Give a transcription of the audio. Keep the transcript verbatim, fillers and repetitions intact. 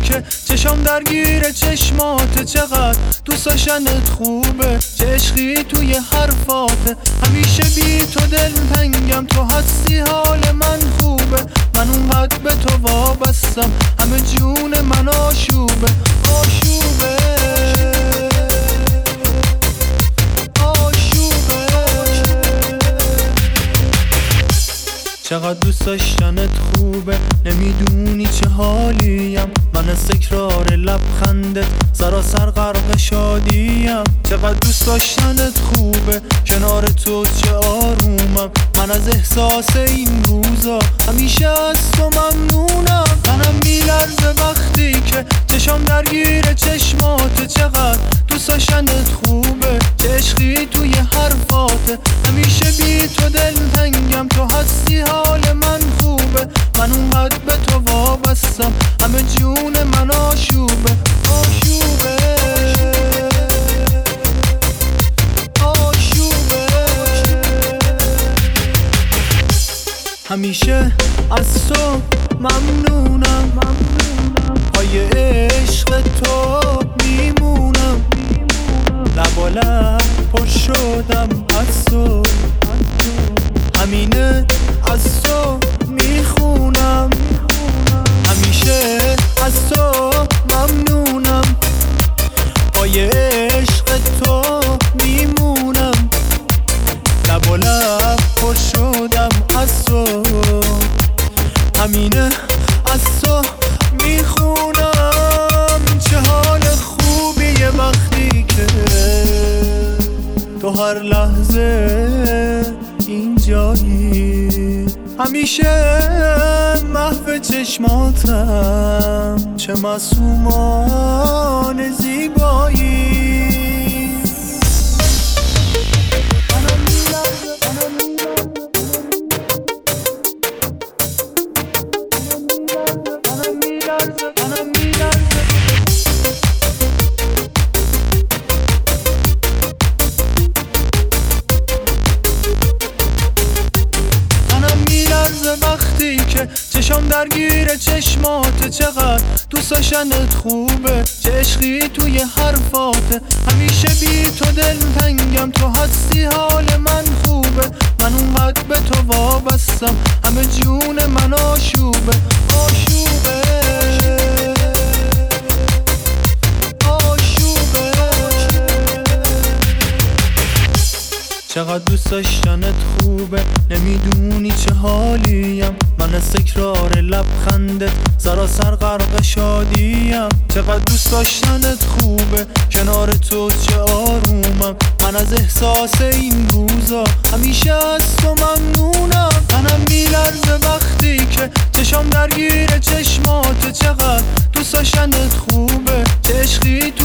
که چشم درگیر چشمات، چقدر دوست داشتنت خوبه، چه عشقی توی حرفاته. همیشه بی تو دلتنگم، تو هستی حال من خوبه، من اونقدر به تو وابستم، همه جون من آشوبه آشوبه آشوبه. چقدر دوست داشتنت خوبه، نمیدونی چه حالیم، من از تکرار لبخندت سراسر غرق شادیم. چقدر دوست داشتنت خوبه، کنار تو چه آرومم، من از احساس این روزا همیشه از تو ممنونم. تنم میلرزه وقتی که چشم درگیر چشمات، چقدر دوست داشتنت خوبه، چه عشقی توی حرفاته. همیشه بی تو دلتنگم، تو هستی حال من خوبه، من اونقدر به تو وابستم، همه جون من آشوبه آشوبه آشوبه. همیشه از تو ممنونم، پای عشق تو میمونم، لب لب پر شدم از تو، همینه از تو میخونم. همیشه از تو ممنونم، پای عشق تو میمونم، لب و لب پر شدم از تو، همینه از تو میخونم. چه حال خوبیه وقتی که تو هر لحظه اینجایی، همیشه محو چشماتم، چه معصومان زیبایی. وقتی که چشم درگیر چشمات، چقدر دوست داشتنت خوبه، چه عشقی توی حرفاته. همیشه بی تو دلتنگم، تو هستی حال من خوبه، من اونقدر به تو وابستم، همه جون من آشوبه آشوبه آشوبه. چقدر دوست داشتنت خوبه، نمیدونی چه حالیم، من از تکرار لبخندت سراسر غرق شادیم. چقدر دوست داشتنت خوبه، کنار تو چه آرومم، من از احساس این روزا همیشه از تو ممنونم. تنم میلرزه وقتی که چشم درگیر چشمات، چقدر دوست داشتنت خوبه، چه عشقی تو